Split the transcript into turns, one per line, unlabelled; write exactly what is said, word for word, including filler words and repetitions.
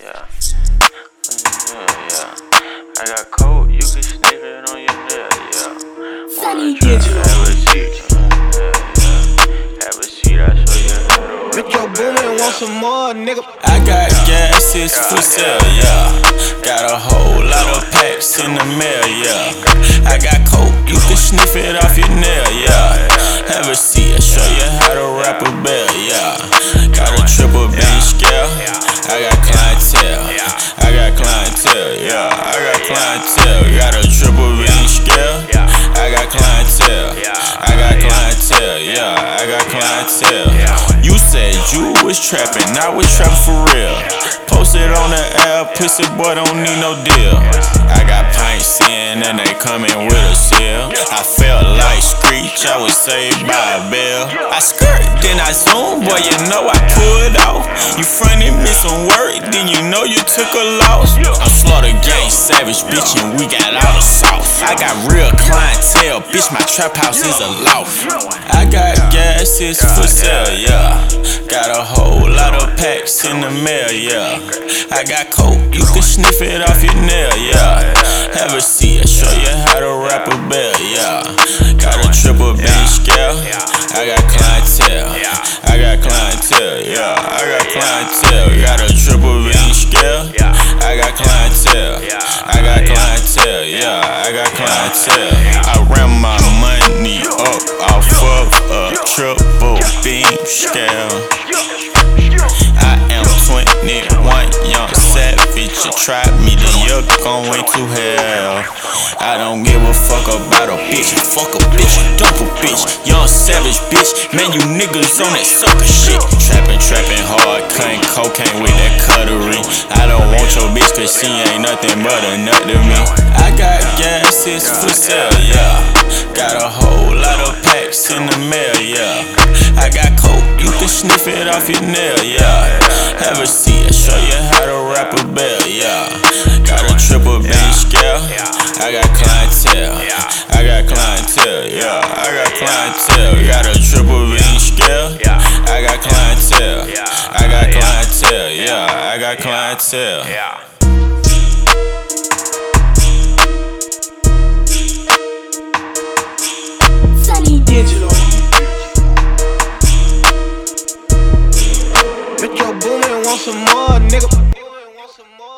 yeah. Yeah, yeah. I got coke, you can sniff it on your nail, yeah.
Sunny Digital.
Have a seat, yeah, yeah. Have a seat, I show you how to
Make your boomin' want some more, nigga.
I got gas, it's for sale, yeah. Got a whole lot of packs in the mail, yeah. I got coke, you can sniff it off your nail, yeah. Have a seat, I show you how to rap a bell, yeah. Got a triple beam scale, I got clientele, I got clientele, yeah. I got clientele, got a triple beam scale, I got clientele, I got clientele, yeah. I got clientele. You said you was trapping, I was trapping for real. Posted on the app, pussy boy don't need no deal. I got pints in and they coming with a seal. I felt like Screech, I was saved by a bell. I skirt, then I zoom, boy you know I pulled off. You fronted me some work, then you know you took a loss. I'm Slaughter Gang Savage, bitch, and we got all the sauce. I got real clientele, bitch, my trap house is a loft. I got gas, it's for sale, yeah. Got a whole lot of packs in the mail, yeah. I got coke, you can sniff it off your nail, yeah. Have a seat, I show you how to rap a bell, yeah. Got a triple beam scale, I got clientele, I got clientele, yeah. I got clientele, got a triple beam scale, I got clientele, I got clientele, yeah. I got clientele. I ran my money up off of a triple beam scale. I am twenty-one, young savage. You tried me, then you're going to hell. I don't give a fuck about a bitch. Fuck a bitch, dump a bitch. Young savage bitch, man, you niggas on that sucker shit. Trapping, trapping hard, cutting cocaine with that cutlery. I don't want your bitch, cause she ain't nothing but a nut to me. I got gas, it's for sale, yeah. Got a whole lot of packs in the mail, yeah. I got coke, you can sniff it off your nail, yeah. Have a seat, I show you how to rap a bell, yeah. Got a triple beam scale, I got clientele, I got clientele, yeah. I got clientele, got a triple beam scale, I got clientele, I got clientele, yeah. I got clientele.
Sunny Digital. Make your boomin' want some more, nigga.